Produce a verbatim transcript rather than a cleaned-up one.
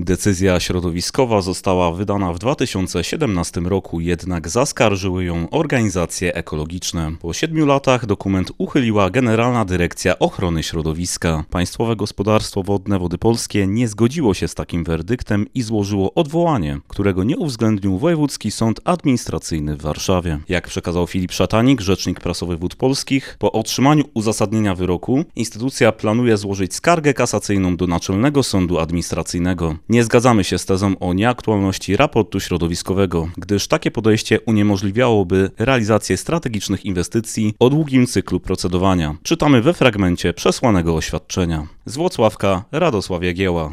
Decyzja środowiskowa została wydana w dwa tysiące siedemnastym roku, jednak zaskarżyły ją organizacje ekologiczne. Po siedmiu latach dokument uchyliła Generalna Dyrekcja Ochrony Środowiska. Państwowe Gospodarstwo Wodne Wody Polskie nie zgodziło się z takim werdyktem i złożyło odwołanie, którego nie uwzględnił Wojewódzki Sąd Administracyjny w Warszawie. Jak przekazał Filip Szatanik, rzecznik prasowy Wód Polskich, po otrzymaniu uzasadnienia wyroku instytucja planuje złożyć skargę kasacyjną do Naczelnego Sądu Administracyjnego. Nie zgadzamy się z tezą o nieaktualności raportu środowiskowego, gdyż takie podejście uniemożliwiałoby realizację strategicznych inwestycji o długim cyklu procedowania. Czytamy we fragmencie przesłanego oświadczenia. Z Włocławka Radosław Jagieła.